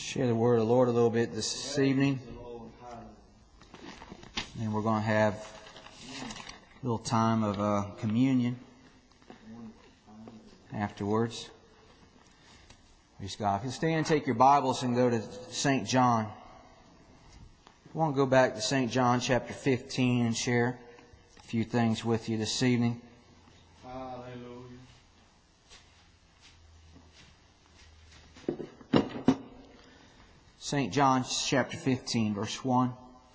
Share the word of the Lord a little bit this evening. And we're going to have a little time of communion afterwards. Praise God. If you stand, take your Bibles and go to St. John. I want to go back to St. John chapter 15 and share a few things with you this evening. St. John chapter 15, verse 1.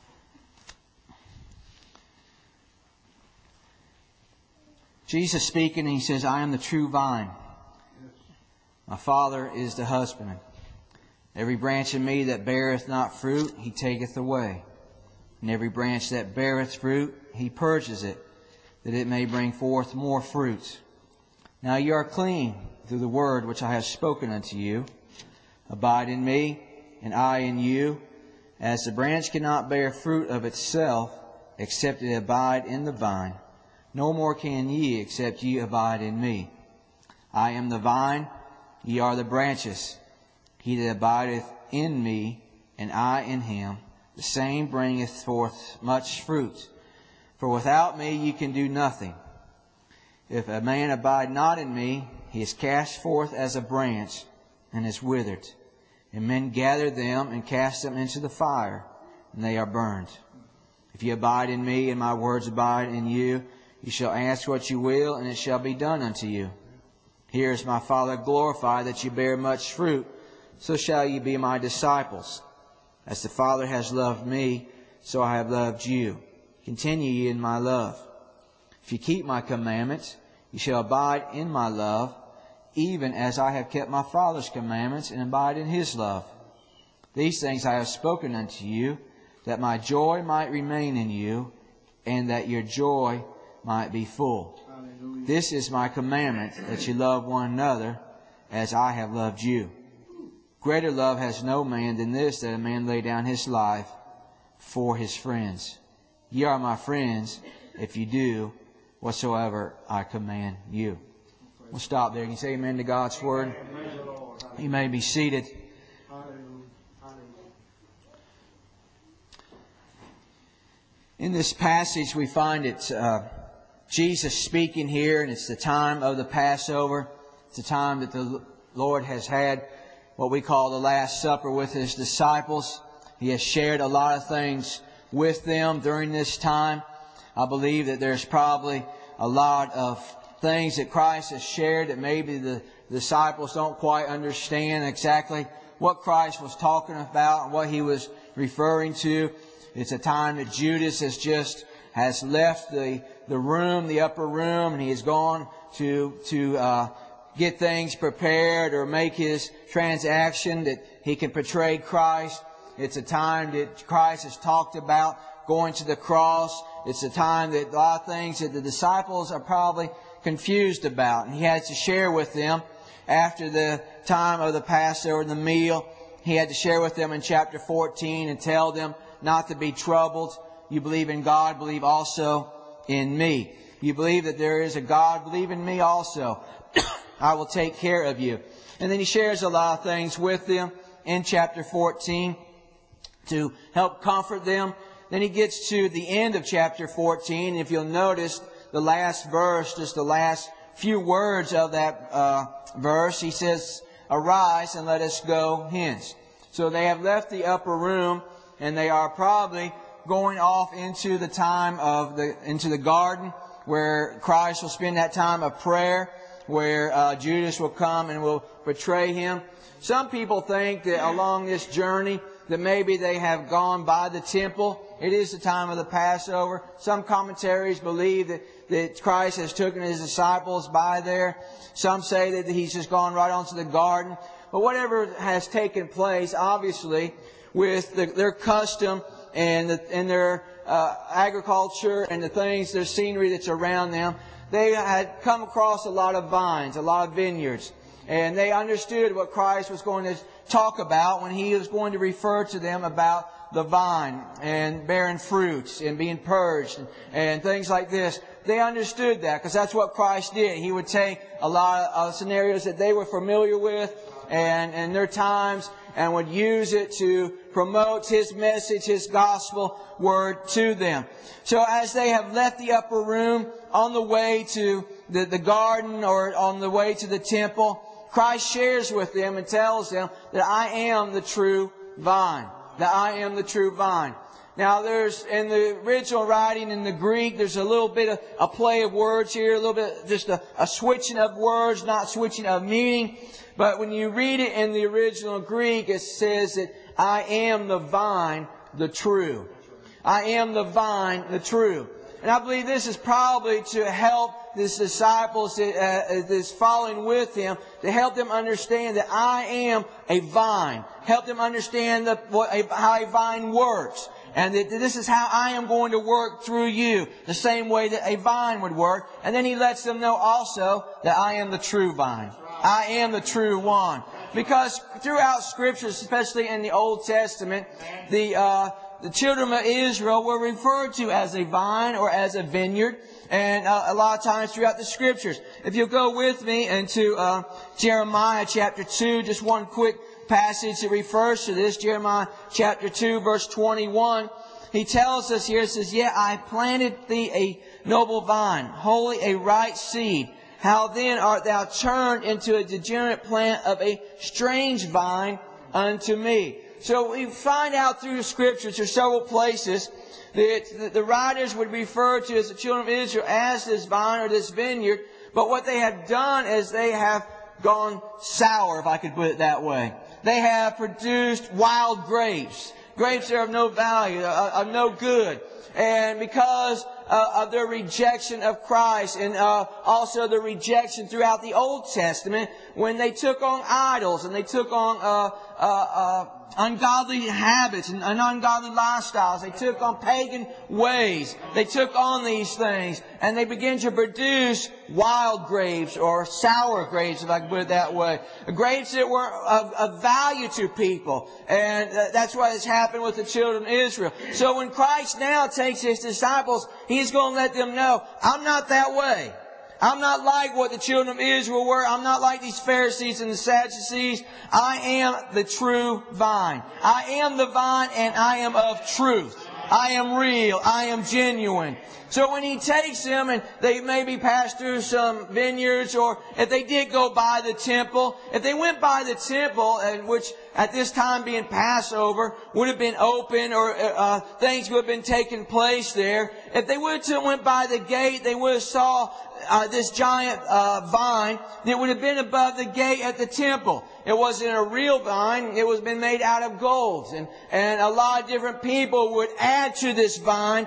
Jesus speaking, and He says, I am the true vine. My Father is the husbandman. Every branch in me that beareth not fruit, He taketh away. And every branch that beareth fruit, He purges it, that it may bring forth more fruit. Now ye are clean through the word which I have spoken unto you. Abide in me, and I in you, as the branch cannot bear fruit of itself, except it abide in the vine. No more can ye, except ye abide in me. I am the vine, ye are the branches. He that abideth in me, and I in him, the same bringeth forth much fruit. For without me ye can do nothing. If a man abide not in me, he is cast forth as a branch, and is withered. And men gather them and cast them into the fire, and they are burned. If ye abide in me, and my words abide in you, ye shall ask what you will, and it shall be done unto you. Here is my Father glorified, that ye bear much fruit, so shall ye be my disciples. As the Father has loved me, so I have loved you. Continue ye in my love. If ye keep my commandments, ye shall abide in my love, even as I have kept my Father's commandments and abide in His love. These things I have spoken unto you, that my joy might remain in you, and that your joy might be full. Hallelujah. This is my commandment, that you love one another as I have loved you. Greater love has no man than this, that a man lay down his life for his friends. Ye are my friends, if you do whatsoever I command you. We'll stop there. Can you say amen to God's Word? You may be seated. In this passage we find it Jesus speaking here, and it's the time of the Passover. It's the time that the Lord has had what we call the Last Supper with His disciples. He has shared a lot of things with them during this time. I believe that there's probably a lot of things that Christ has shared that maybe the disciples don't quite understand exactly what Christ was talking about and what He was referring to. It's a time that Judas has left the room, the upper room, and he has gone to get things prepared or make his transaction that he can portray Christ. It's a time that Christ has talked about going to the cross. It's a time that a lot of things that the disciples are probably confused about. And He had to share with them after the time of the Passover, the meal. He had to share with them in chapter 14 and tell them not to be troubled. You believe in God, believe also in me. You believe that there is a God, believe in me also. I will take care of you. And then He shares a lot of things with them in chapter 14 to help comfort them. Then He gets to the end of chapter 14. If you'll notice, the last verse, just the last few words of that verse, He says, arise and let us go hence. So they have left the upper room, and they are probably going off into the time of into the garden, where Christ will spend that time of prayer, where Judas will come and will betray Him. Some people think that along this journey that maybe they have gone by the temple. It is the time of the Passover. Some commentaries believe that Christ has taken His disciples by there. Some say that He's just gone right onto the garden. But whatever has taken place, obviously, with their custom and their agriculture and the things, their scenery that's around them, they had come across a lot of vines, a lot of vineyards. And they understood what Christ was going to talk about when He was going to refer to them about the vine and bearing fruits and being purged and things like this. They understood that because that's what Christ did. He would take a lot of scenarios that they were familiar with and their times, and would use it to promote His message, His gospel word to them. So as they have left the upper room on the way to the garden or on the way to the temple, Christ shares with them and tells them that I am the true vine. That I am the true vine. Now there's, in the original writing in the Greek, there's a little bit of a play of words here, a little bit, just a switching of words, not switching of meaning. But when you read it in the original Greek, it says that I am the vine, the true. I am the vine, the true. And I believe this is probably to help His disciples that's following with Him, to help them understand that I am a vine. Help them understand how a vine works. And that this is how I am going to work through you, the same way that a vine would work. And then He lets them know also that I am the true vine. I am the true one. Because throughout Scriptures, especially in the Old Testament, the children of Israel were referred to as a vine or as a vineyard. And a lot of times throughout the Scriptures. If you'll go with me into Jeremiah chapter 2, just one quick passage that refers to this. Jeremiah chapter 2, verse 21. He tells us here, it says, Yet I planted thee a noble vine, wholly a right seed. How then art thou turned into a degenerate plant of a strange vine unto me? So we find out through the Scriptures, there's several places that the writers would refer to as the children of Israel as this vine or this vineyard. But what they have done is they have gone sour, if I could put it that way. They have produced wild grapes. Grapes that are of no value, of no good. And because of their rejection of Christ and also the rejection throughout the Old Testament when they took on idols and they took on ungodly habits and ungodly lifestyles. They took on pagan ways. They took on these things and they began to produce wild grapes or sour grapes, if I can put it that way. Grapes that were of value to people. And that's what has happened with the children of Israel. So when Christ now takes His disciples, He's going to let them know, I'm not that way. I'm not like what the children of Israel were. I'm not like these Pharisees and the Sadducees. I am the true vine. I am the vine and I am of truth. I am real. I am genuine. So when He takes them and they maybe pass through some vineyards, or if they did go by the temple, if they went by the temple, which at this time being Passover would have been open, or things would have been taking place there. If they would have went by the gate, they would have saw this giant vine that would have been above the gate at the temple. It wasn't a real vine. It was been made out of gold. And a lot of different people would add to this vine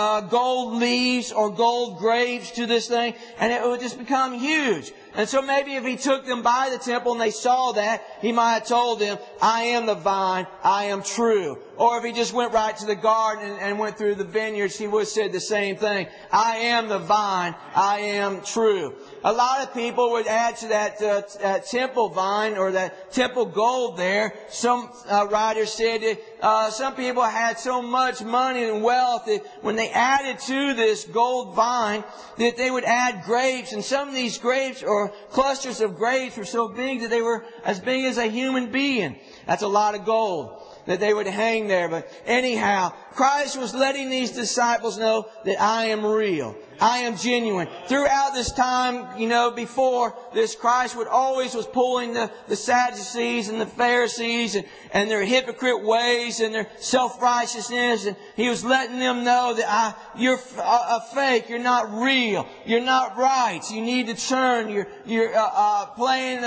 gold leaves or gold grapes to this thing. And it would just become huge. And so maybe if He took them by the temple and they saw that, He might have told them, I am the vine, I am true. Or if He just went right to the garden and went through the vineyards, He would have said the same thing. I am the vine, I am true. A lot of people would add to that temple vine or that temple gold there. Some writers said that some people had so much money and wealth that when they added to this gold vine that they would add grapes. And some of these grapes or clusters of grapes were so big that they were as big as a human being. That's a lot of gold that they would hang there. But anyhow, Christ was letting these disciples know that I am real. I am genuine. Throughout this time, before this, Christ was pulling the Sadducees and the Pharisees and their hypocrite ways and their self-righteousness. And He was letting them know that you're a fake. You're not real. You're not right. You need to turn. You're playing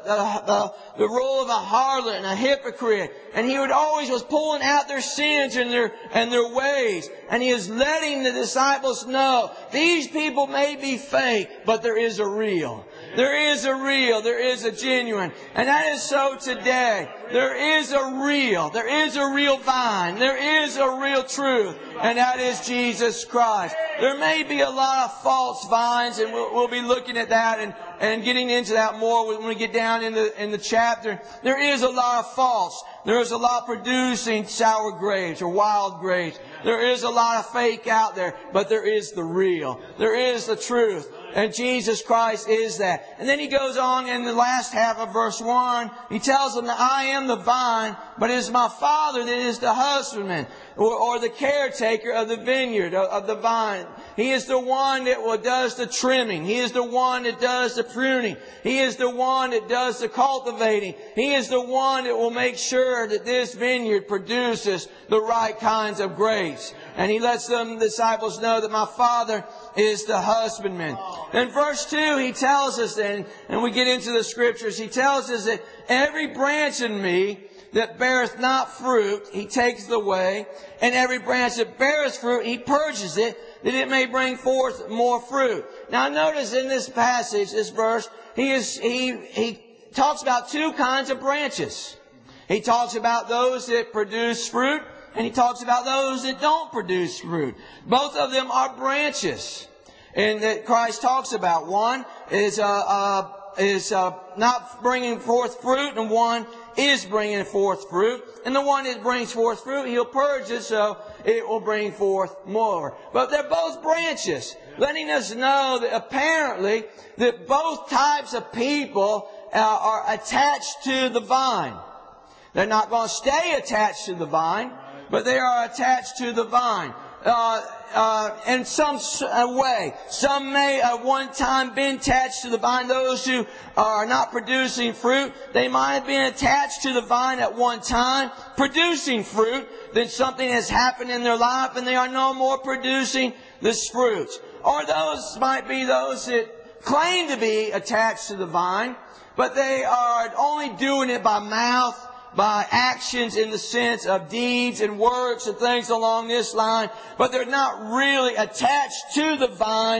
the role of a harlot and a hypocrite. And He always was pulling out their sins and their ways. And He is letting the disciples know, these people may be fake, but there is a real. There is a real. There is a genuine. And that is so today. There is a real. There is a real vine. There is a real truth. And that is Jesus Christ. There may be a lot of false vines, and we'll be looking at that and getting into that more when we get down in the chapter. There is a lot of false. There is a lot producing sour grapes or wild grapes. There is a lot of fake out there, but there is the real. There is the truth. And Jesus Christ is that. And then he goes on in the last half of verse 1. He tells them that I am the vine, but it is my Father that is the husbandman, or the caretaker of the vineyard, of the vine. He is the one that does the trimming. He is the one that does the pruning. He is the one that does the cultivating. He is the one that will make sure that this vineyard produces the right kinds of grapes. And he lets the disciples know that my Father is the husbandman. In verse 2, he tells us then, and we get into the scriptures, he tells us that every branch in me that beareth not fruit, he takes away, and every branch that beareth fruit, he purges it, that it may bring forth more fruit. Now notice in this passage, this verse, he talks about two kinds of branches. He talks about those that produce fruit, and he talks about those that don't produce fruit. Both of them are branches, and that Christ talks about. One is not bringing forth fruit, and one is bringing forth fruit. And the one that brings forth fruit, he'll purge it so it will bring forth more. But they're both branches, letting us know that apparently that both types of people are attached to the vine. They're not going to stay attached to the vine, but they are attached to the vine. In some way. Some may at one time been attached to the vine. Those who are not producing fruit, they might have been attached to the vine at one time, producing fruit. Then something has happened in their life and they are no more producing this fruit. Or those might be those that claim to be attached to the vine, but they are only doing it by mouth, by actions in the sense of deeds and works and things along this line, but they're not really attached to the vine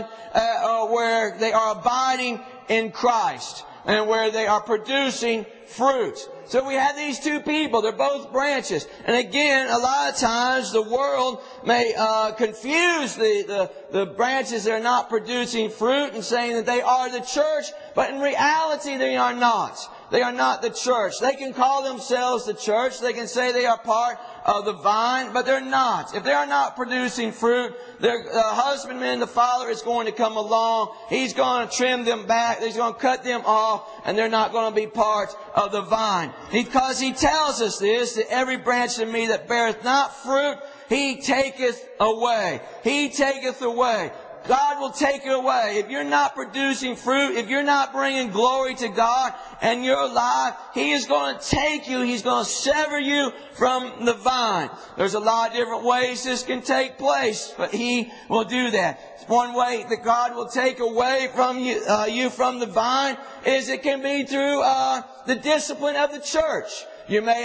where they are abiding in Christ and where they are producing fruit. So we have these two people. They're both branches. And again, a lot of times the world may confuse the branches that are not producing fruit and saying that they are the church, but in reality they are not. They are not the church. They can call themselves the church. They can say they are part of the vine, but they're not. If they are not producing fruit, the husbandman, the father, is going to come along. He's going to trim them back. He's going to cut them off, and they're not going to be part of the vine. Because he tells us this, that every branch in me that beareth not fruit, he taketh away. He taketh away. God will take it away. If you're not producing fruit, if you're not bringing glory to God in your life, He is going to take you. He's going to sever you from the vine. There's a lot of different ways this can take place, but He will do that. One way that God will take away from you from the vine is it can be through the discipline of the church. You may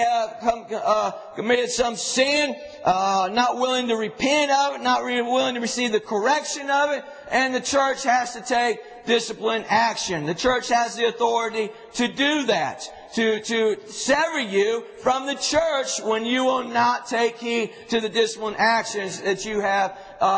have committed some sin, not willing to repent of it, not really willing to receive the correction of it, and the church has to take discipline action. The church has the authority to do that, to sever you from the church when you will not take heed to the discipline actions that you have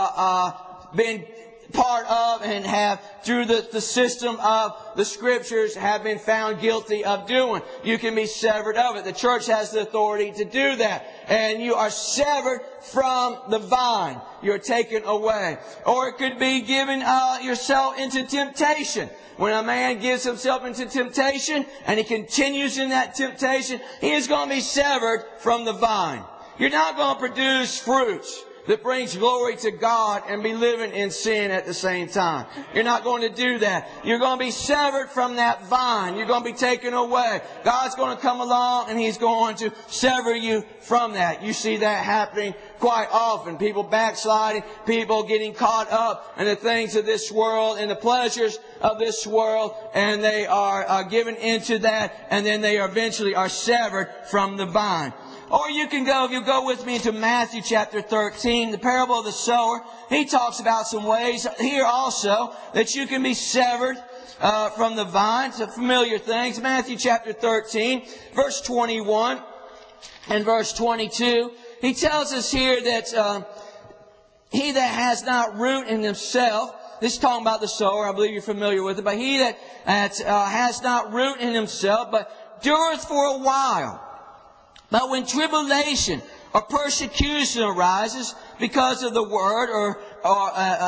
been part of and have through the system of the Scriptures have been found guilty of doing. You can be severed of it. The church has the authority to do that. And you are severed from the vine. You're taken away. Or it could be giving yourself into temptation. When a man gives himself into temptation and he continues in that temptation, he is going to be severed from the vine. You're not going to produce fruits that brings glory to God and be living in sin at the same time. You're not going to do that. You're going to be severed from that vine. You're going to be taken away. God's going to come along and He's going to sever you from that. You see that happening quite often. People backsliding, people getting caught up in the things of this world and the pleasures of this world, and they are given into that, and then they eventually are severed from the vine. Or you can go, if you go with me to Matthew chapter 13, the parable of the sower. He talks about some ways here also that you can be severed from the vine. Some familiar things. Matthew chapter 13, verse 21 and verse 22. He tells us here that he that has not root in himself, this is talking about the sower, I believe you're familiar with it, but he that has not root in himself, but dureth for a while. But when tribulation or persecution arises because of the word, or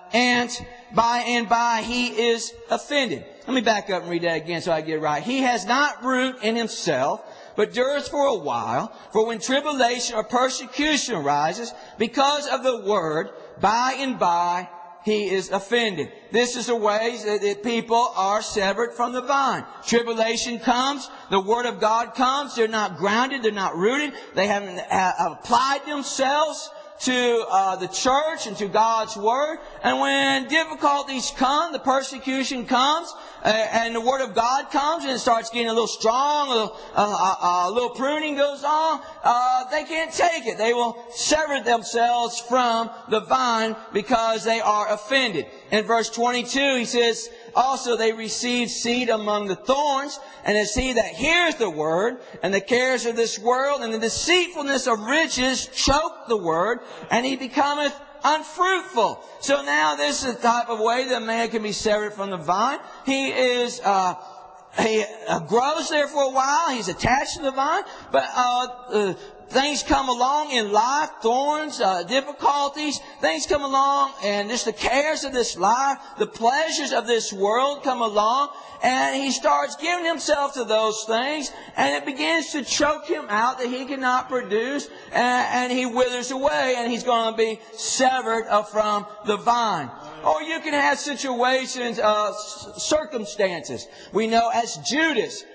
and by he is offended. Let me back up and read that again so I get it right. He has not root in himself, but endures for a while. For when tribulation or persecution arises because of the word, by and by he is offended. This is the ways that people are severed from the vine. Tribulation comes, the word of God comes, they're not grounded, they're not rooted, they haven't applied themselves to the church and to God's word. And when difficulties come, the persecution comes, and the word of God comes, and it starts getting a little strong, a little pruning goes on, they can't take it. They will sever themselves from the vine because they are offended. In verse 22, he says, also they receive seed among the thorns, and as he that hears the word, and the cares of this world, and the deceitfulness of riches choke the word, and he becometh unfruitful. So now this is the type of way that a man can be severed from the vine. He is, he grows there for a while. He's attached to the vine, but things come along in life, thorns, difficulties, things come along, and just the cares of this life, the pleasures of this world come along, and he starts giving himself to those things, and it begins to choke him out that he cannot produce, and he withers away, and he's going to be severed from the vine. Or you can have situations, circumstances. We know as Judas,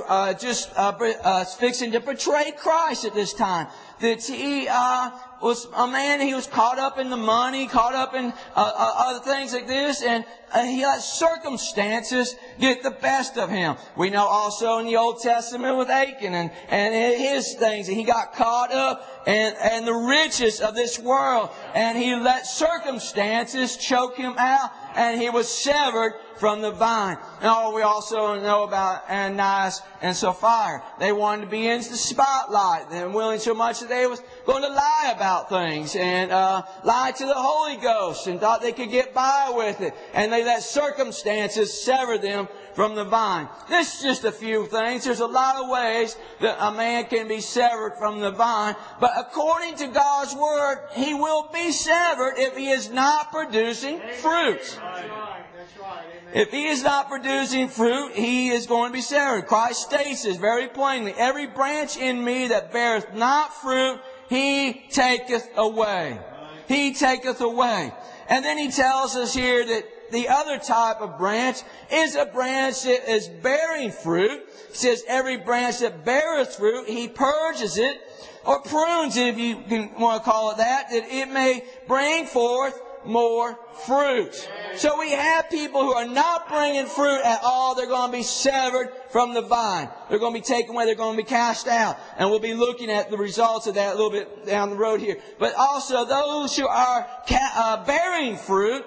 that fixing to betray Christ at this time, that he was a man, he was caught up in the money, caught up in other things like this, and he let circumstances get the best of him. We know also in the Old Testament with Achan and his things, he got caught up and the riches of this world, and he let circumstances choke him out, and he was severed from the vine. And we also know about Ananias and Sapphira. They wanted to be in the spotlight. They were willing so much that they was going to lie about things and lie to the Holy Ghost and thought they could get by with it. And they let circumstances sever them from the vine. This is just a few things. There's a lot of ways that a man can be severed from the vine. But according to God's Word, he will be severed if he is not producing fruit. That's right. Amen. If he is not producing fruit, he is going to be severed. Christ states this very plainly. Every branch in me that beareth not fruit, he taketh away. He taketh away. And then he tells us here that the other type of branch is a branch that is bearing fruit. He says every branch that beareth fruit, he purges it, or prunes it, if you want to call it that it may bring forth more fruit. So we have people who are not bringing fruit at all. They're going to be severed from the vine. They're going to be taken away. They're going to be cast out. And we'll be looking at the results of that a little bit down the road here. But also those who are bearing fruit,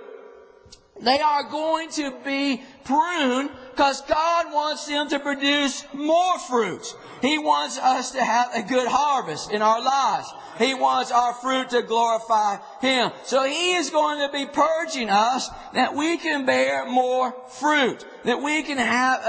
they are going to be pruned because God wants them to produce more fruit. He wants us to have a good harvest in our lives. He wants our fruit to glorify Him. So He is going to be purging us that we can bear more fruit. That we can have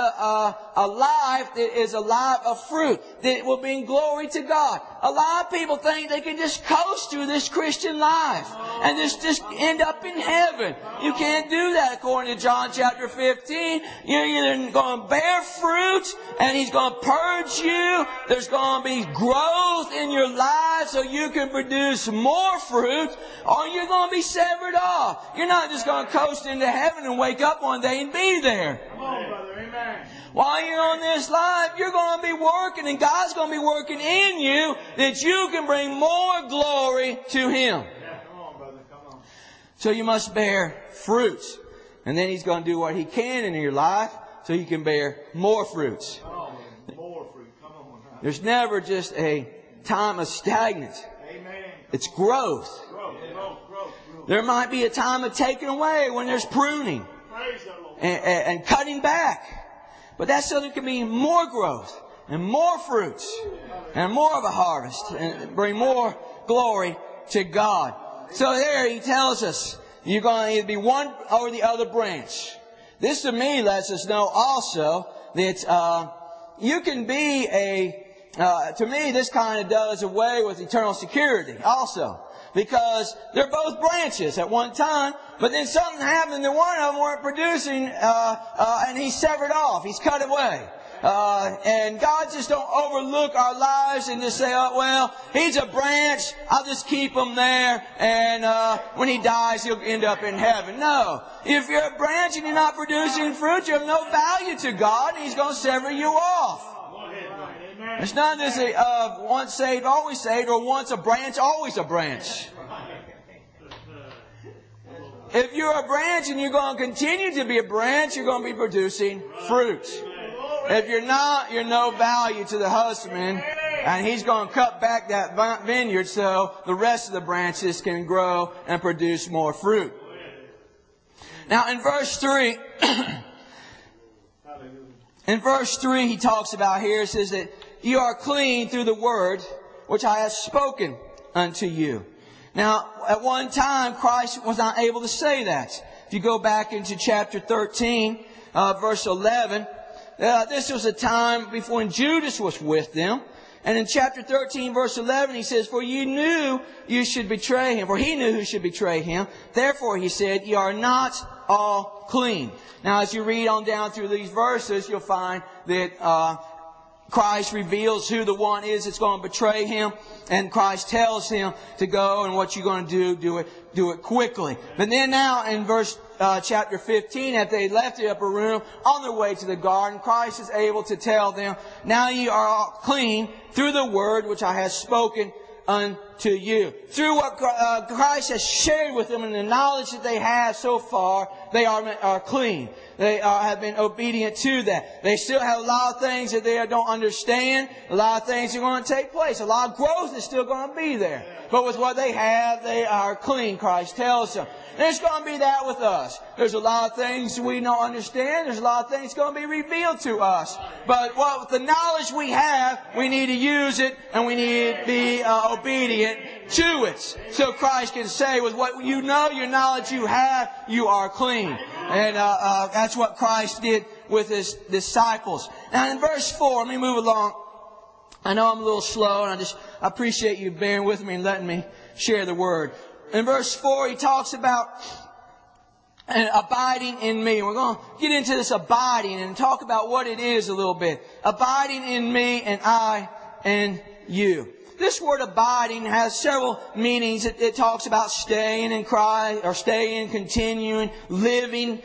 a life that is a life of fruit. That will bring glory to God. A lot of people think they can just coast through this Christian life and just end up in heaven. You can't do that according to John chapter 15. You're either going to bear fruit and He's going to purge you. There's going to be growth in your life so you can produce more fruit, or you're going to be severed off. You're not just going to coast into heaven and wake up one day and be there. Come on, brother. Amen. While you're on this life, you're going to be working, and God's going to be working in you that you can bring more glory to Him. Yeah, come on, brother. Come on. So you must bear fruit. And then He's going to do what He can in your life so you can bear more fruits. Oh, more fruit. Come on. There's never just a time of stagnance. Amen. It's growth. Growth. There might be a time of taking away when there's pruning Praise the Lord. and cutting back. But that's so there can be more growth and more fruits and more of a harvest and bring more glory to God. So there He tells us you're going to either be one or the other branch. This to me lets us know also that you can be to me this kind of does away with eternal security also. Because they're both branches. At one time, But then something happened that one of them weren't producing, and He severed off. He's cut away. And God just don't overlook our lives and just say, oh, well, he's a branch, I'll just keep him there, and when he dies, he'll end up in heaven. No. If you're a branch and you're not producing fruit, you have no value to God, and He's going to sever you off. It's not this once saved, always saved, or once a branch, always a branch. If you're a branch and you're going to continue to be a branch, you're going to be producing fruit. If you're not, you're no value to the husbandman, and he's going to cut back that vineyard so the rest of the branches can grow and produce more fruit. Now in verse 3, he talks about here, it says that you are clean through the word which I have spoken unto you. Now, at one time, Christ was not able to say that. If you go back into chapter 13, verse 11, this was a time before when Judas was with them. And in chapter 13, verse 11, he says, for you knew you should betray him. For he knew who should betray him. Therefore, he said, you are not all clean. Now, as you read on down through these verses, you'll find that Christ reveals who the one is that's going to betray him. And Christ tells him to go, and what you're going to do it quickly. But then now in verse chapter 15, after they left the upper room on their way to the garden, Christ is able to tell them, now ye are all clean through the word which I have spoken unto you. Through what Christ has shared with them and the knowledge that they have so far, they are clean. They have been obedient to that. They still have a lot of things that they don't understand. A lot of things are going to take place. A lot of growth is still going to be there. But with what they have, they are clean, Christ tells them. There's going to be that with us. There's a lot of things we don't understand. There's a lot of things going to be revealed to us. But with the knowledge we have, we need to use it, and we need to be obedient to it. So Christ can say, with what you know, your knowledge you have, you are clean. And that's what Christ did with His disciples. Now in verse 4, let me move along. I know I'm a little slow, and I appreciate you bearing with me and letting me share the Word. In verse 4, he talks about abiding in me. We're going to get into this abiding and talk about what it is a little bit. Abiding in me and I in you. This word abiding has several meanings. It talks about staying in Christ, or staying, continuing, living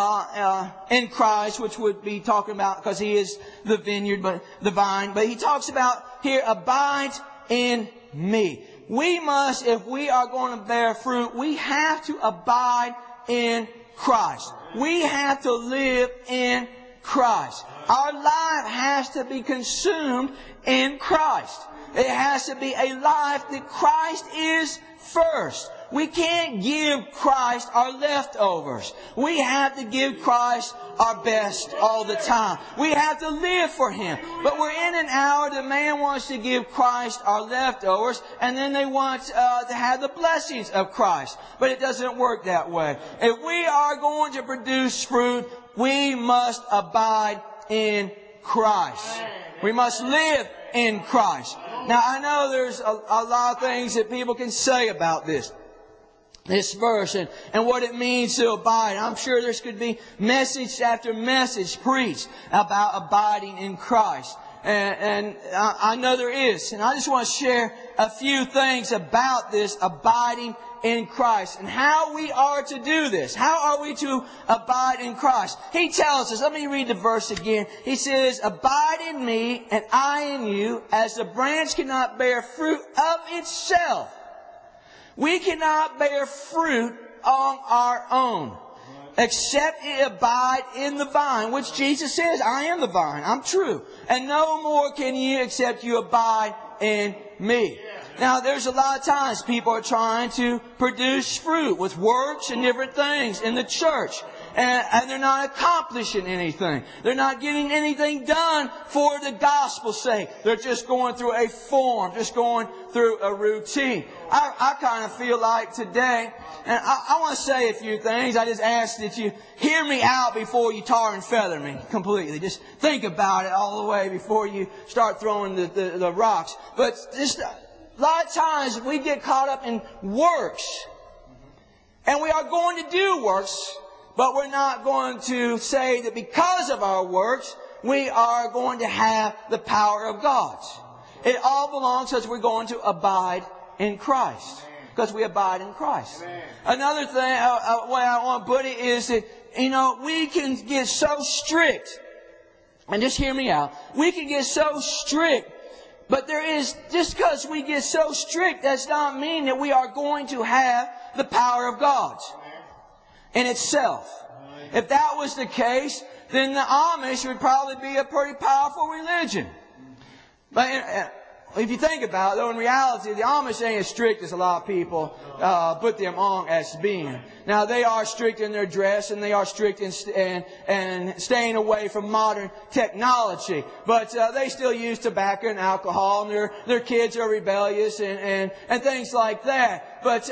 in Christ, which would be talking about, because He is the vineyard, but the vine. But he talks about here, abide in me. We must, if we are going to bear fruit, we have to abide in Christ. We have to live in Christ. Our life has to be consumed in Christ. It has to be a life that Christ is first. We can't give Christ our leftovers. We have to give Christ our best all the time. We have to live for Him. But we're in an hour that man wants to give Christ our leftovers, and then they want to have the blessings of Christ. But it doesn't work that way. If we are going to produce fruit, we must abide in Christ. We must live in Christ. Now, I know there's a lot of things that people can say about this verse and what it means to abide. I'm sure there could be message after message preached about abiding in Christ. And I know there is. And I just want to share a few things about this abiding in Christ and how we are to do this. How are we to abide in Christ? He tells us, let me read the verse again. He says, abide in me and I in you, as the branch cannot bear fruit of itself. We cannot bear fruit on our own, except it abide in the vine, which Jesus says, I am the vine, I'm true. And no more can you except you abide in me. Now, there's a lot of times people are trying to produce fruit with works and different things in the church. And they're not accomplishing anything. They're not getting anything done for the gospel's sake. They're just going through a form, just going through a routine. I kind of feel like today, and I want to say a few things. I just ask that you hear me out before you tar and feather me completely. Just think about it all the way before you start throwing the rocks. But just a lot of times we get caught up in works. And we are going to do works, but we're not going to say that because of our works, we are going to have the power of God. It all belongs because we're going to abide in Christ. Because we abide in Christ. Another thing, way I want to put it is that, we can get so strict. And just hear me out. We can get so strict. But just because we get so strict, does not mean that we are going to have the power of God in itself. If that was the case, then the Amish would probably be a pretty powerful religion. But if you think about it, though, in reality, the Amish ain't as strict as a lot of people put them on as being. Now, they are strict in their dress, and they are strict in staying away from modern technology. But they still use tobacco and alcohol, and their kids are rebellious and things like that. But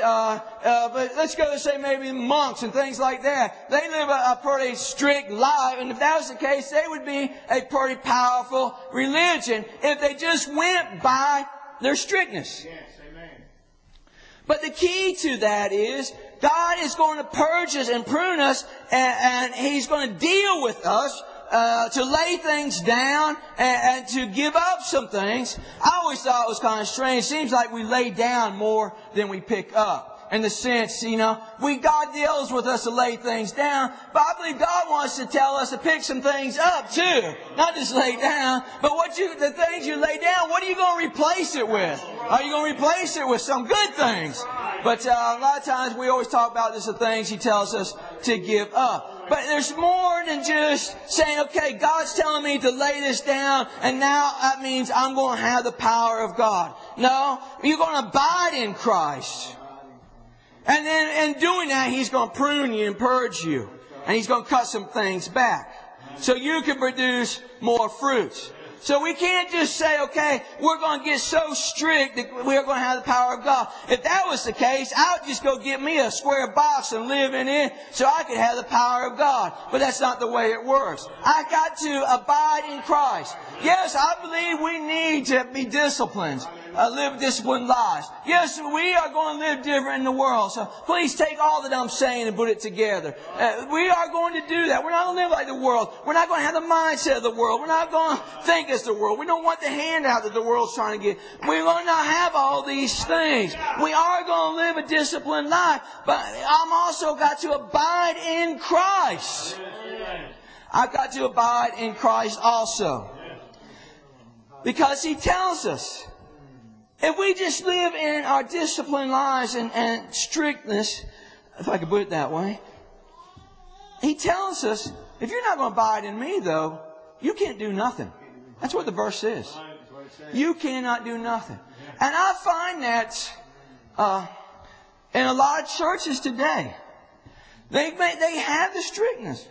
let's go to say maybe monks and things like that. They live a pretty strict life, and if that was the case, they would be a pretty powerful religion if they just went by their strictness. Yes, amen. But the key to that is God is going to purge us and prune us, and He's going to deal with us to lay things down and to give up some things. I always thought it was kind of strange. It seems like we lay down more than we pick up. In the sense, God deals with us to lay things down, but I believe God wants to tell us to pick some things up too. Not just lay down, but the things you lay down, what are you going to replace it with? Are you going to replace it with some good things? But a lot of times we always talk about the things He tells us to give up. But there's more than just saying, okay, God's telling me to lay this down, and now that means I'm going to have the power of God. No, you're going to abide in Christ. And then in doing that, He's going to prune you and purge you. And He's going to cut some things back. So you can produce more fruits. So we can't just say, okay, we're going to get so strict that we're going to have the power of God. If that was the case, I would just go get me a square box and live in it so I could have the power of God. But that's not the way it works. I got to abide in Christ. Yes, I believe we need to be disciplined. Live disciplined lives. Yes, we are going to live different in the world. So please take all that I'm saying and put it together. We are going to do that. We're not going to live like the world. We're not going to have the mindset of the world. We're not going to think as the world. We don't want the handout that the world's trying to get. We're going to have all these things. We are going to live a disciplined life. But I'm also got to abide in Christ. I've got to abide in Christ also. Because He tells us, if we just live in our disciplined lives and strictness, if I could put it that way, He tells us, if you're not going to abide in me, though, you can't do nothing. That's what the verse is. You cannot do nothing. And I find that in a lot of churches today, they have the strictness.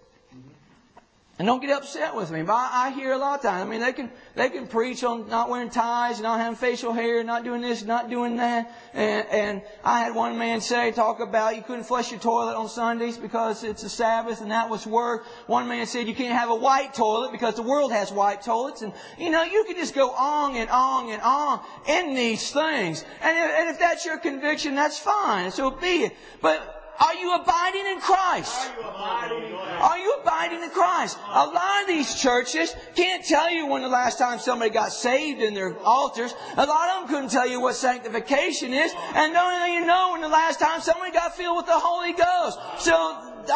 And don't get upset with me, but I hear a lot of times. I mean, they can preach on not wearing ties, not having facial hair, not doing this, not doing that. And I had one man talk about you couldn't flush your toilet on Sundays because it's a Sabbath and that was work. One man said you can't have a white toilet because the world has white toilets. And, you can just go on and on and on in these things. And if that's your conviction, that's fine. So be it. But are you abiding in Christ? Are you abiding in Christ? A lot of these churches can't tell you when the last time somebody got saved in their altars. A lot of them couldn't tell you what sanctification is. And don't even know when the last time somebody got filled with the Holy Ghost. So,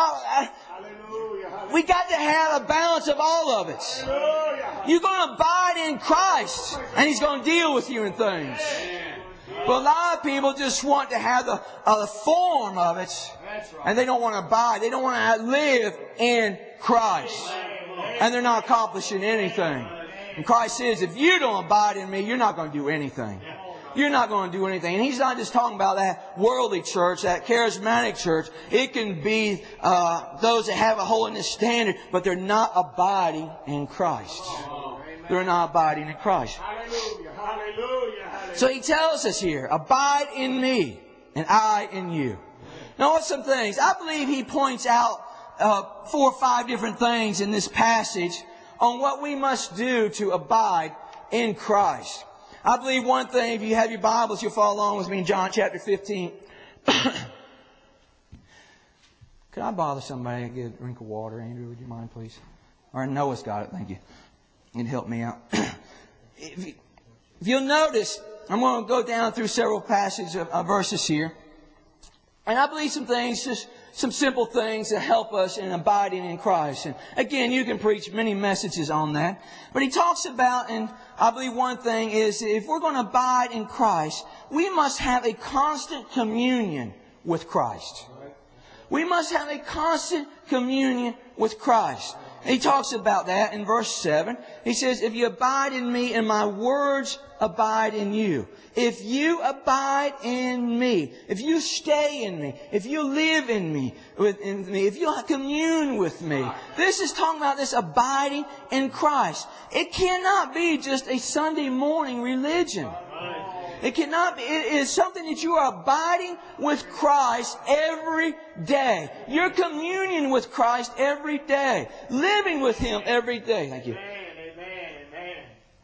we got to have a balance of all of it. You're going to abide in Christ, and He's going to deal with you in things. But a lot of people just want to have the form of it, and they don't want to abide. They don't want to live in Christ. And they're not accomplishing anything. And Christ says, if you don't abide in me, you're not going to do anything. You're not going to do anything. And He's not just talking about that worldly church, that charismatic church. It can be those that have a holiness standard, but they're not abiding in Christ. They're not abiding in Christ. Hallelujah, hallelujah, hallelujah. So He tells us here, abide in me and I in you. Now what's some things? I believe He points out 4 or 5 different things in this passage on what we must do to abide in Christ. I believe one thing, if you have your Bibles, you'll follow along with me in John chapter 15. Could I bother somebody to get a drink of water? Andrew, would you mind, please? Or Noah's got it. Thank you. You'd help me out. If you'll notice, I'm going to go down through several passages of verses here. And I believe some things, just some simple things that help us in abiding in Christ. And again, you can preach many messages on that. But he talks about, and I believe one thing is, if we're going to abide in Christ, we must have a constant communion with Christ. We must have a constant communion with Christ. He talks about that in verse 7. He says, if you abide in me and my words abide in you. If you abide in me, if you stay in me, if you live in me, if you commune with me. This is talking about this abiding in Christ. It cannot be just a Sunday morning religion. It cannot be. It is something that you are abiding with Christ every day. Your communion with Christ every day. Living with Him every day. Thank you. Amen.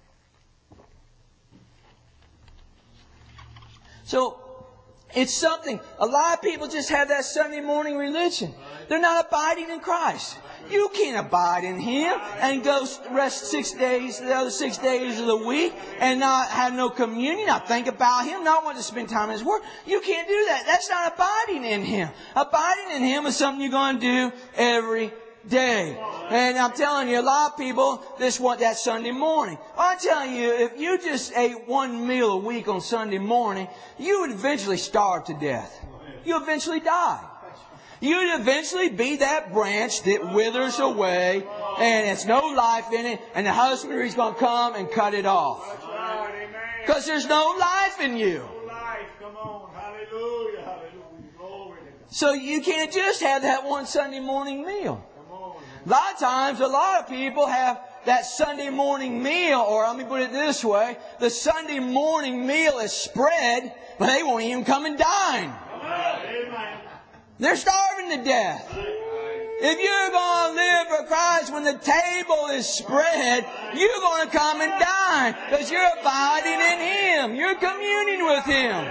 So, it's something. A lot of people just have that Sunday morning religion. They're not abiding in Christ. You can't abide in Him and go rest 6 days, the other 6 days of the week, and not have no communion, not think about Him, not want to spend time in His Word. You can't do that. That's not abiding in Him. Abiding in Him is something you're going to do every day. And I'm telling you, a lot of people just want that Sunday morning. Well, I'm telling you, if you just ate one meal a week on Sunday morning, you would eventually starve to death. You eventually die. You'd eventually be that branch that withers away and there's no life in it, and the husbandry is going to come and cut it off. Because there's no life in you. Come on. Hallelujah. Glory to God. So you can't just have that one Sunday morning meal. A lot of times, a lot of people have that Sunday morning meal, or let me put it this way, the Sunday morning meal is spread, but they won't even come and dine. Amen. They're starving to death. If you're going to live for Christ when the table is spread, you're going to come and dine because you're abiding in Him. You're communing with Him.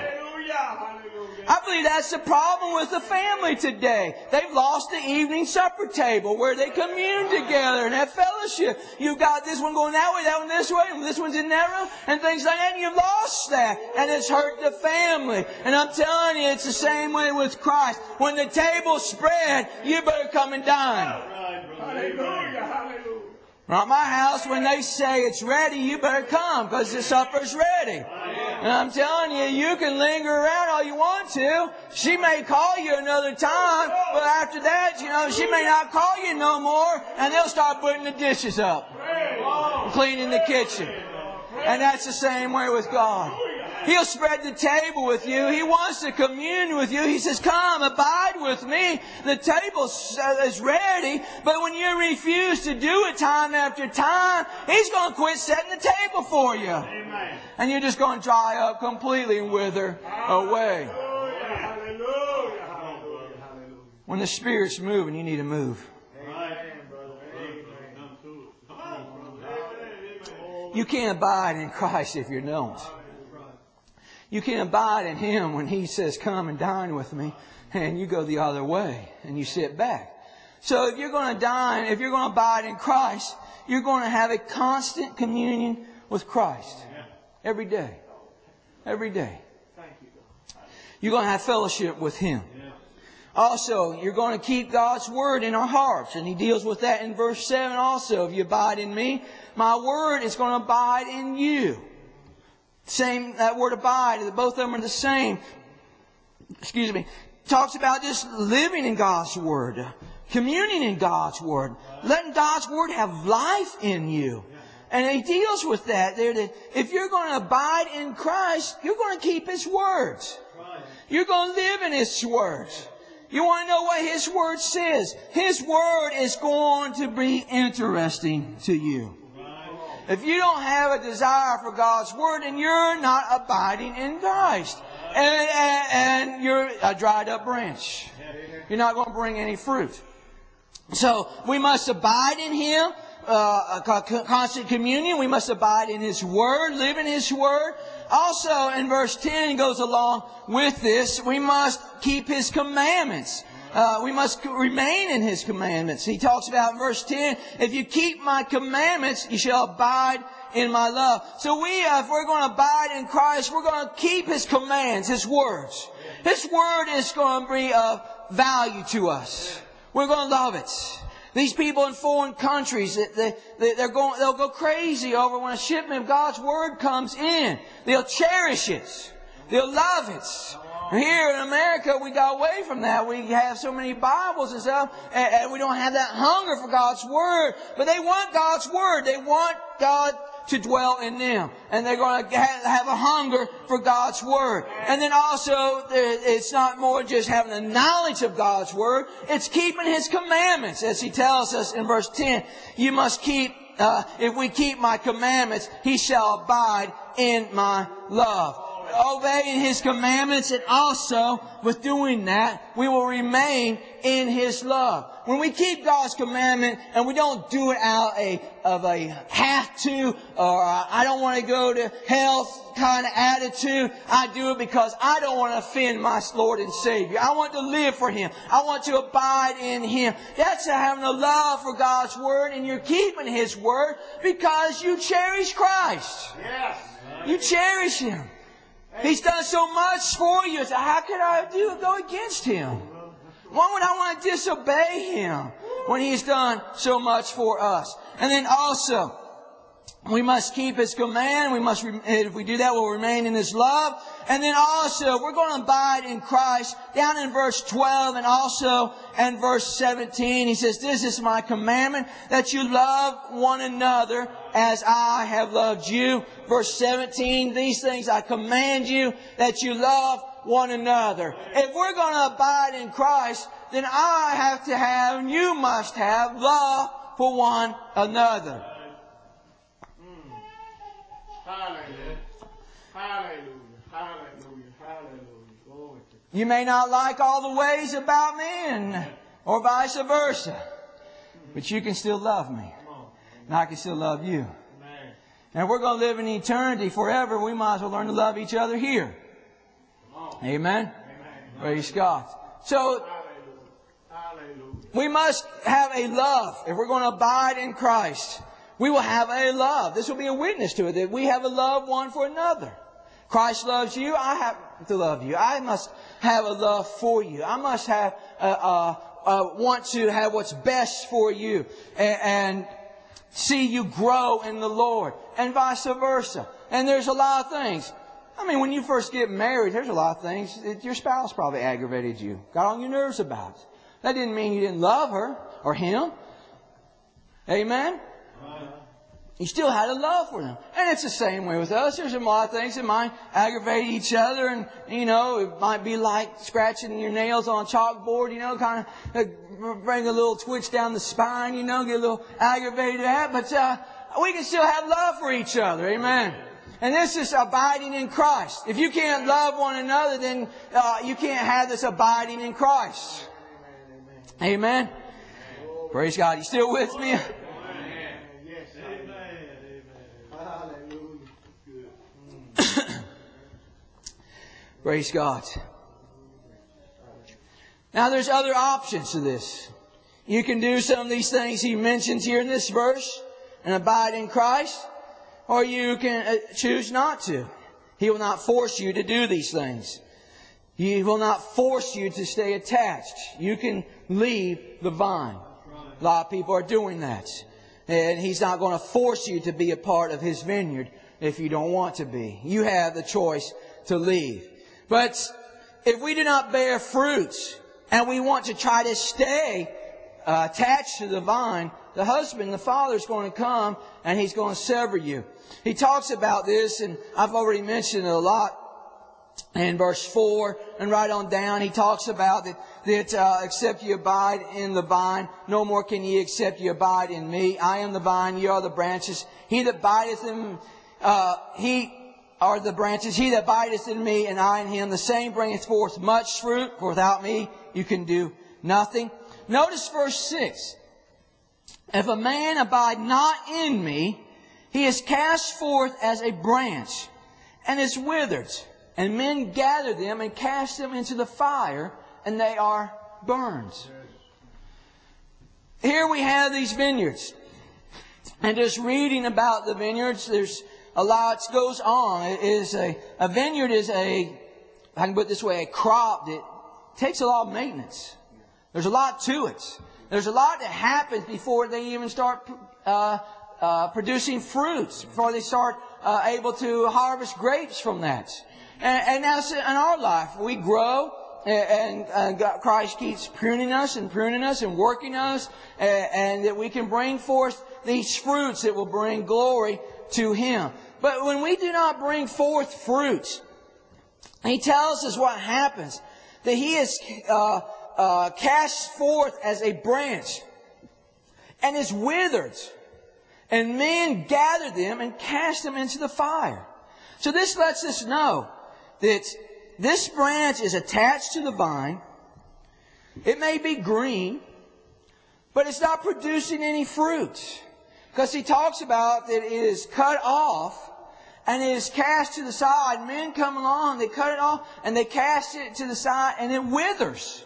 I believe that's the problem with the family today. They've lost the evening supper table where they commune together and have fellowship. You've got this one going that way, that one this way, and this one's in that room, and things like that, and you've lost that. And it's hurt the family. And I'm telling you, it's the same way with Christ. When the table's spread, you better come and dine. Hallelujah. At my house, when they say it's ready, you better come because the supper's ready. And I'm telling you, you can linger around all you want to. She may call you another time, but after that, she may not call you no more, and they'll start putting the dishes up, cleaning the kitchen. And that's the same way with God. He'll spread the table with you. He wants to commune with you. He says, come, abide with me. The table is ready. But when you refuse to do it time after time, He's going to quit setting the table for you. Amen. And you're just going to dry up completely and wither away. Hallelujah. When the Spirit's moving, you need to move. You can't abide in Christ if you don't. You can't abide in Him when He says, come and dine with me, and you go the other way and you sit back. So if you're going to dine, if you're going to abide in Christ, you're going to have a constant communion with Christ. Every day. Every day. You're going to have fellowship with Him. Also, you're going to keep God's Word in our hearts. And He deals with that in verse 7 also. If you abide in me, my Word is going to abide in you. Same, that word abide, both of them are the same. Talks about just living in God's Word. Communing in God's Word. Letting God's Word have life in you. And He deals with that. If you're going to abide in Christ, you're going to keep His words. You're going to live in His words. You want to know what His Word says? His Word is going to be interesting to you. If you don't have a desire for God's Word, then you're not abiding in Christ. And you're a dried up branch. You're not going to bring any fruit. So we must abide in Him. Constant communion. We must abide in His Word, live in His Word. Also, in verse 10 goes along with this, we must keep His commandments. We must remain in His commandments. He talks about in verse 10, if you keep my commandments, you shall abide in my love. So if we're going to abide in Christ, we're going to keep His commands, His words. His word is going to be of value to us. We're going to love it. These people in foreign countries, they'll go crazy over when a shipment of God's Word comes in. They'll cherish it. They'll love it. Here in America, we got away from that. We have so many Bibles and stuff, and we don't have that hunger for God's Word. But they want God's Word. They want God to dwell in them. And they're going to have a hunger for God's Word. And then also, it's not more just having the knowledge of God's Word. It's keeping His commandments. As He tells us in verse 10, you must keep, if we keep my commandments, He shall abide in my love. Obeying His commandments, and also with doing that, we will remain in His love. When we keep God's commandment and we don't do it out of a have to, or I don't want to go to hell kind of attitude, I do it because I don't want to offend my Lord and Savior. I want to live for Him. I want to abide in Him. That's having a love for God's Word, and you're keeping His Word because you cherish Christ. Yes. You cherish Him. He's done so much for you. So how could I go against Him? Why would I want to disobey Him when He's done so much for us? And then also, we must keep His command. If we do that, we'll remain in His love. And then also, we're going to abide in Christ. Down in verse 12 and also in verse 17, He says, this is my commandment, that you love one another as I have loved you. Verse 17, these things I command you, that you love one another. If we're going to abide in Christ, then I have to have, and you must have, love for one another. Hallelujah. Hallelujah. Hallelujah. Hallelujah. Glory to God. You may not like all the ways about me, or vice versa, but you can still love me, and I can still love you. Amen. And if we're going to live in eternity forever, we might as well learn to love each other here. Amen? Amen. Praise God. So, Hallelujah. we must have a love. If we're going to abide in Christ, we will have a love. This will be a witness to it, that we have a love one for another. Christ loves you. I have to love you. I must have a love for you. I must have want to have what's best for you and see you grow in the Lord, and vice versa. And there's a lot of things. I mean, when you first get married, there's a lot of things that your spouse probably aggravated you, got on your nerves about. That didn't mean you didn't love her or him. Amen? You still had a love for them. And it's the same way with us. There's a lot of things that might aggravate each other. And, it might be like scratching your nails on a chalkboard, kind of bring a little twitch down the spine, get a little aggravated at. But we can still have love for each other. Amen. And this is abiding in Christ. If you can't love one another, then you can't have this abiding in Christ. Amen. Praise God. You still with me? Praise God. Now there's other options to this. You can do some of these things He mentions here in this verse and abide in Christ, or you can choose not to. He will not force you to do these things. He will not force you to stay attached. You can leave the vine. A lot of people are doing that. And He's not going to force you to be a part of His vineyard if you don't want to be. You have the choice to leave. But if we do not bear fruits and we want to try to stay attached to the vine, the husband, the father is going to come and he's going to sever you. He talks about this, and I've already mentioned it a lot. In verse 4 and right on down, he talks about that except you abide in the vine, no more can ye except you abide in me. I am the vine, ye are the branches. He that abideth in he are the branches. He that abideth in me and I in him, the same bringeth forth much fruit. For without me you can do nothing. Notice verse 6. If a man abide not in me, he is cast forth as a branch and is withered. And men gather them and cast them into the fire, and they are burned. Here we have these vineyards. And just reading about the vineyards, there's a lot goes on. A vineyard is I can put it this way, a crop that takes a lot of maintenance. There's a lot to it. There's a lot that happens before they even start producing fruits, before they start able to harvest grapes from that. And that's in our life. We grow, and Christ keeps pruning us and working us, and that we can bring forth these fruits that will bring glory to Him. But when we do not bring forth fruits, He tells us what happens. That He is cast forth as a branch and is withered. And men gather them and cast them into the fire. So this lets us know that this branch is attached to the vine. It may be green, but it's not producing any fruit. Because He talks about that it is cut off and it is cast to the side. Men come along, they cut it off and they cast it to the side and it withers.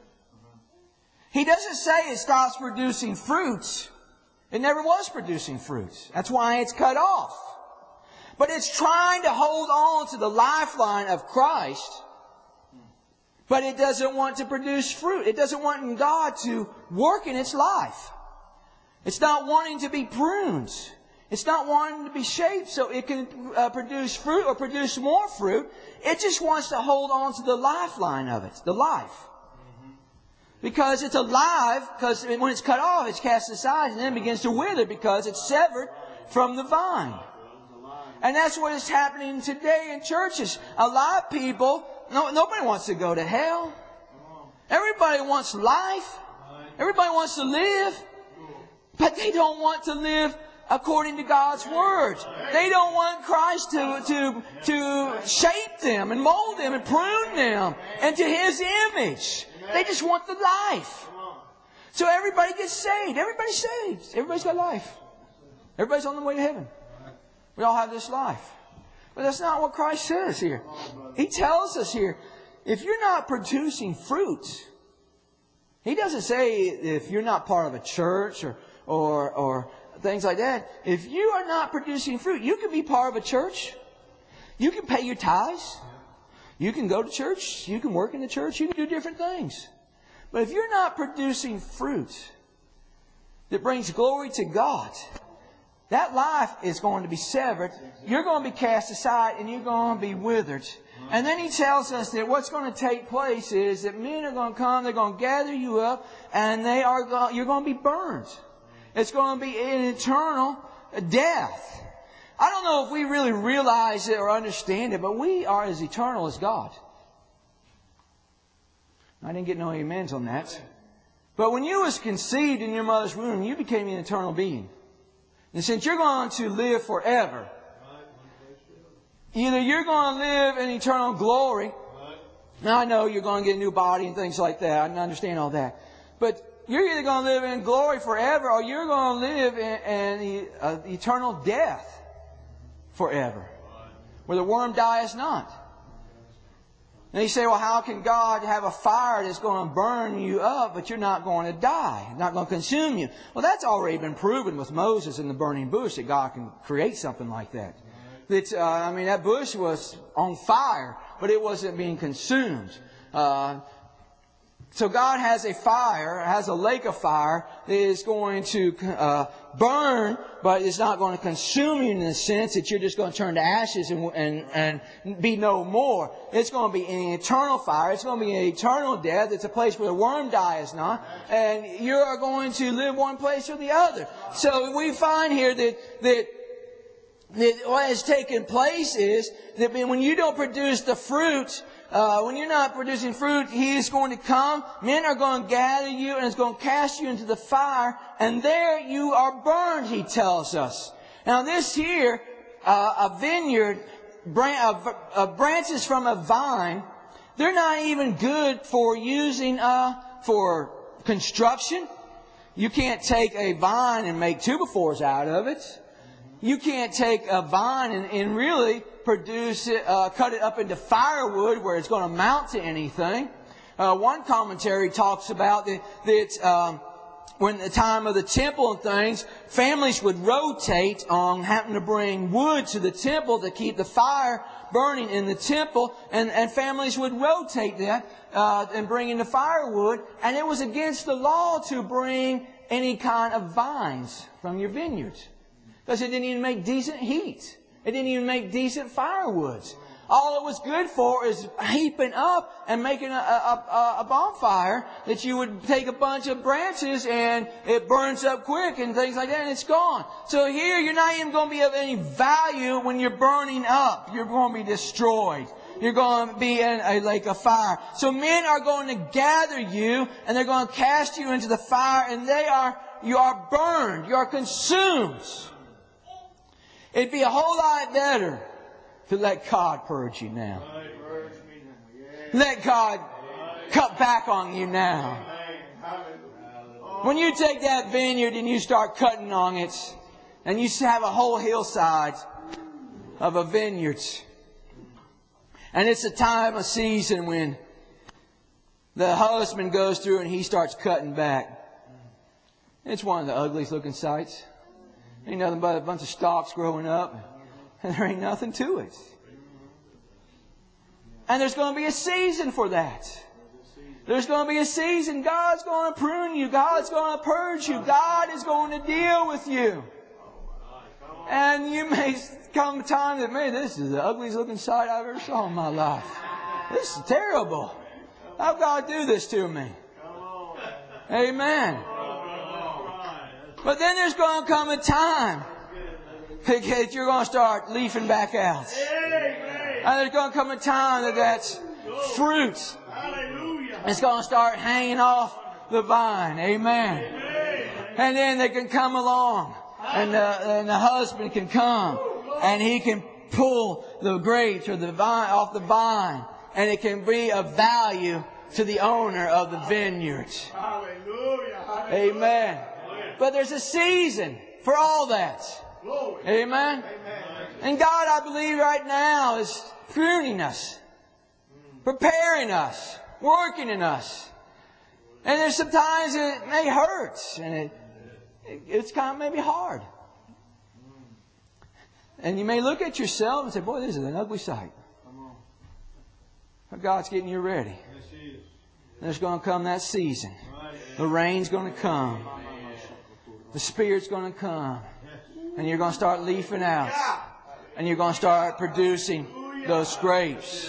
He doesn't say it stops producing fruits. It never was producing fruits. That's why it's cut off. But it's trying to hold on to the lifeline of Christ. But it doesn't want to produce fruit. It doesn't want God to work in its life. It's not wanting to be pruned. It's not wanting to be shaped so it can produce fruit or produce more fruit. It just wants to hold on to the lifeline of it, the life. Because it's alive, because when it's cut off, it's cast aside and then begins to wither because it's severed from the vine. And that's what is happening today in churches. A lot of people, nobody wants to go to hell. Everybody wants life. Everybody wants to live. But they don't want to live according to God's Word. They don't want Christ to shape them and mold them and prune them into His image. They just want the life. So everybody gets saved. Everybody's saved. Everybody's got life. Everybody's on the way to heaven. We all have this life. But that's not what Christ says here. He tells us here, if you're not producing fruit, He doesn't say if you're not part of a church or things like that. If you are not producing fruit, you can be part of a church. You can pay your tithes. You can go to church. You can work in the church. You can do different things. But if you're not producing fruit that brings glory to God, that life is going to be severed. You're going to be cast aside and you're going to be withered. And then He tells us that what's going to take place is that men are going to come, they're going to gather you up, and you're going to be burned. It's going to be an eternal death. I don't know if we really realize it or understand it, but we are as eternal as God. I didn't get no amens on that. But when you was conceived in your mother's womb, you became an eternal being. And since you're going to live forever, either you're going to live in eternal glory. Now I know you're going to get a new body and things like that. I understand all that. But you're either going to live in glory forever or you're going to live in eternal death forever, where the worm dies not. And you say, well, how can God have a fire that's going to burn you up, but you're not going to die, not going to consume you? Well, that's already been proven with Moses in the burning bush, that God can create something like that. That bush was on fire, but it wasn't being consumed. So God has a fire, has a lake of fire that is going to burn, but it's not going to consume you in the sense that you're just going to turn to ashes and be no more. It's going to be an eternal fire. It's going to be an eternal death. It's a place where the worm dies not. And you are going to live one place or the other. So we find here that what has taken place is that when you don't produce the fruit, when you're not producing fruit, He is going to come. Men are going to gather you and it's going to cast you into the fire. And there you are burned, He tells us. Now this here, a vineyard, branches from a vine, they're not even good for using for construction. You can't take a vine and make 2x4s out of it. You can't take a vine and really produce it, cut it up into firewood where it's going to mount to anything. One commentary talks about that when the time of the temple and things, families would rotate on having to bring wood to the temple to keep the fire burning in the temple, and families would rotate that and bring in the firewood, and it was against the law to bring any kind of vines from your vineyards, because it didn't even make decent heat. It didn't even make decent firewoods. All it was good for is heaping up and making a bonfire that you would take a bunch of branches and it burns up quick and things like that and it's gone. So here you're not even going to be of any value when you're burning up. You're going to be destroyed. You're going to be in a lake of fire. So men are going to gather you and they're going to cast you into the fire, and you are burned. You are consumed. It'd be a whole lot better to let God purge you now. Let God cut back on you now. When you take that vineyard and you start cutting on it, and you have a whole hillside of a vineyard, and it's a time, a season when the husband goes through and he starts cutting back. It's one of the ugliest looking sights. Ain't nothing but a bunch of stalks growing up. And there ain't nothing to it. And there's going to be a season for that. There's going to be a season. God's going to prune you. God's going to purge you. God is going to deal with you. And you may come a time that, man, this is the ugliest looking sight I've ever saw in my life. This is terrible. How'd God do this to me? Amen. But then there's going to come a time that you're going to start leafing back out. And there's going to come a time that fruit is going to start hanging off the vine. Amen. And then they can come along and the husband can come and he can pull the grapes or the vine off the vine, and it can be of value to the owner of the vineyard. Amen. But there's a season for all that. Amen. And God, I believe right now, is pruning us, preparing us, working in us. And there's sometimes it may hurt, and it's kind of maybe hard. And you may look at yourself and say, boy, this is an ugly sight. But God's getting you ready. There's going to come that season. The rain's going to come. The Spirit's going to come. And you're going to start leafing out. And you're going to start producing those grapes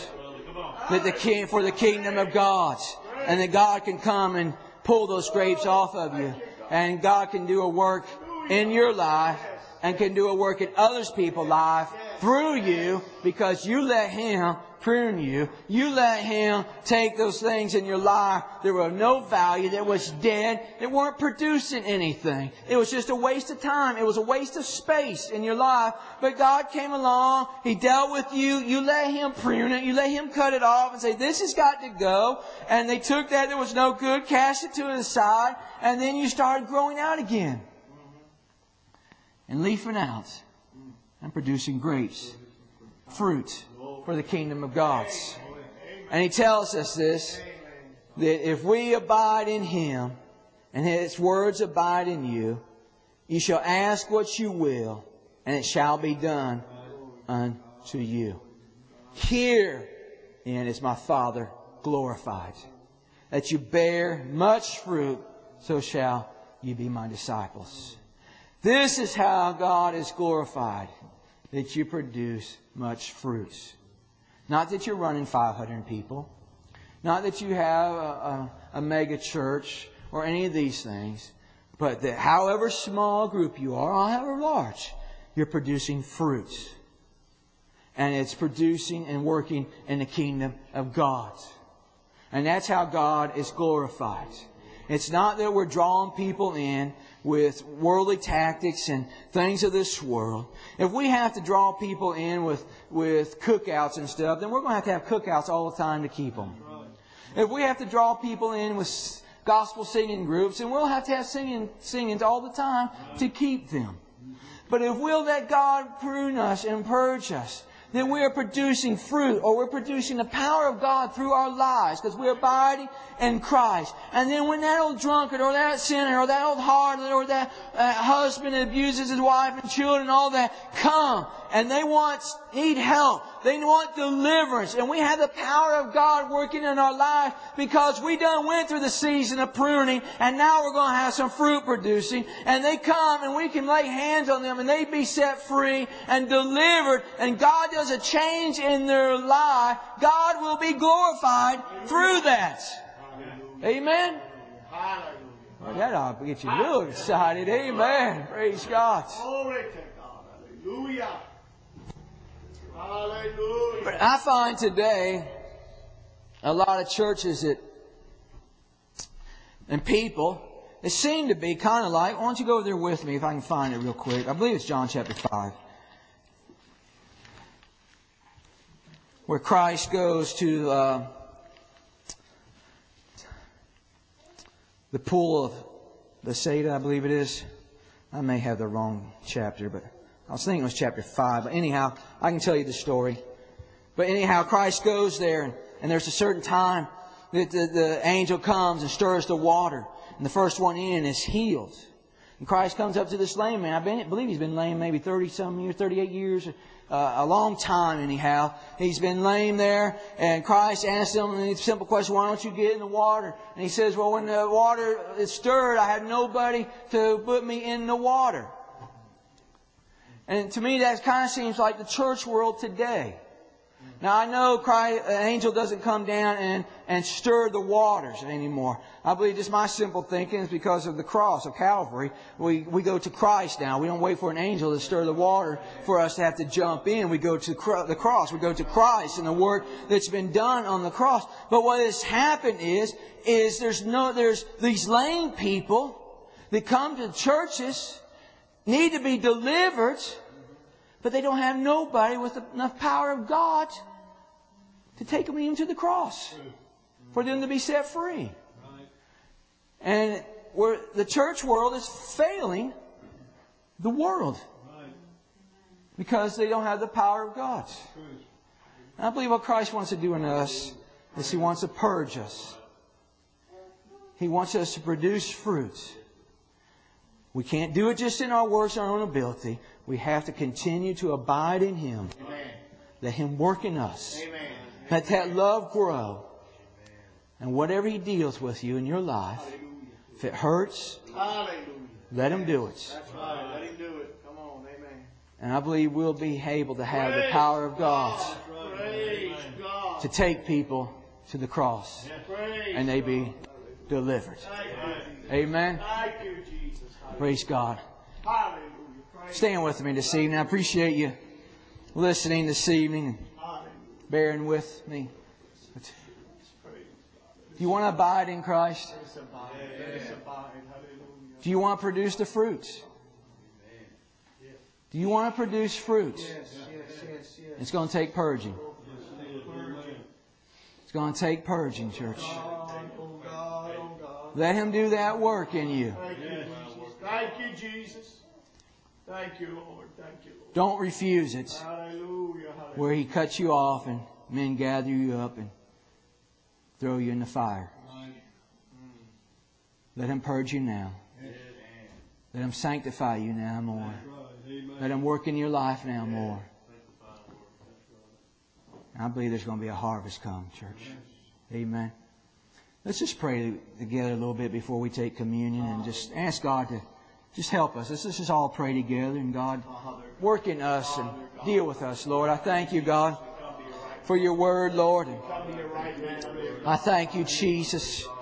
for the kingdom of God. And that God can come and pull those grapes off of you. And God can do a work in your life and can do a work in other people's life through you, because you let Him prune you. You let Him take those things in your life that were of no value, that was dead, that weren't producing anything. It was just a waste of time. It was a waste of space in your life. But God came along. He dealt with you. You let Him prune it. You let Him cut it off and say, this has got to go. And they took that was no good, cast it to the side, and then you started growing out again. And leafing out and producing grapes, fruit for the kingdom of God. And He tells us this, that if we abide in Him and His words abide in you, you shall ask what you will, and it shall be done unto you. Herein is my Father glorified, that you bear much fruit, so shall you be my disciples. This is how God is glorified, that you produce much fruit. Not that you're running 500 people. Not that you have a mega church or any of these things. But that however small a group you are, or however large, you're producing fruit. And it's producing and working in the kingdom of God. And that's how God is glorified. It's not that we're drawing people in with worldly tactics and things of this world. If we have to draw people in with cookouts and stuff, then we're going to have cookouts all the time to keep them. If we have to draw people in with gospel singing groups, then we'll have to have singings all the time to keep them. But if we'll let God prune us and purge us, then we are producing fruit, or we're producing the power of God through our lives because we're abiding in Christ. And then when that old drunkard or that sinner or that old harlot or that husband that abuses his wife and children and all that come and they need help. They want deliverance. And we have the power of God working in our life because we done went through the season of pruning and now we're going to have some fruit producing. And they come and we can lay hands on them and they be set free and delivered. And God does a change in their life. God will be glorified through that. Amen? Well, that ought to get you real excited. Amen. Praise God. Glory to God. Hallelujah. Hallelujah. But I find today a lot of churches and people, it seem to be kind of like, why don't you go over there with me if I can find it real quick. I believe it's John chapter 5. Where Christ goes to the pool of Bethsaida, I believe it is. I may have the wrong chapter, but I was thinking it was chapter 5. But anyhow, I can tell you the story. But anyhow, Christ goes there, and there's a certain time that the angel comes and stirs the water. And the first one in is healed. And Christ comes up to this lame man. I believe he's been lame maybe 30-some years, 38 years, a long time anyhow. He's been lame there. And Christ asks him a simple question, why don't you get in the water? And he says, well, when the water is stirred, I have nobody to put me in the water. And to me that kind of seems like the church world today. Now I know an angel doesn't come down and stir the waters anymore. I believe just my simple thinking is because of the cross of Calvary. We go to Christ now. We don't wait for an angel to stir the water for us to have to jump in. We go to the cross. We go to Christ and the work that's been done on the cross. But what has happened is there's these lame people that come to churches, need to be delivered, but they don't have nobody with enough power of God to take them even to the cross for them to be set free. And where the church world is failing the world because they don't have the power of God. And I believe what Christ wants to do in us is He wants to purge us. He wants us to produce fruit. We can't do it just in our works, our own ability. We have to continue to abide in Him. Amen. Let Him work in us. Amen. Let that love grow. And whatever He deals with you in your life, if it hurts, Hallelujah. let Him do it. That's right. Let Him do it. Come on. Amen. And I believe we'll be able to have the power of God Praise God. to take people to the cross Praise and they be delivered. Thank you, Jesus. Amen. Thank you, Jesus. Praise God. Hallelujah. Praise Stand with me this evening. I appreciate you listening this evening, Hallelujah. bearing with me. Do you want to abide in Christ? Let us abide. Let us abide. Hallelujah. Do you want to produce the fruit? Do you want to produce fruit? Yes. It's going to take purging. It's going to take purging, church. Oh God. Let Him do that work in you. Thank you, Jesus. Thank you, Jesus. Thank you, Lord. Thank you, Lord. Don't refuse it. Hallelujah. Hallelujah. Where He cuts you off and men gather you up and throw you in the fire. Let Him purge you now. Let Him sanctify you now more. Let Him work in your life now more. I believe there's going to be a harvest come, church. Amen. Let's just pray together a little bit before we take communion and just ask God to just help us. Let's just all pray together and God work in us and deal with us, Lord. I thank you, God, for your word, Lord. And I thank you, Jesus,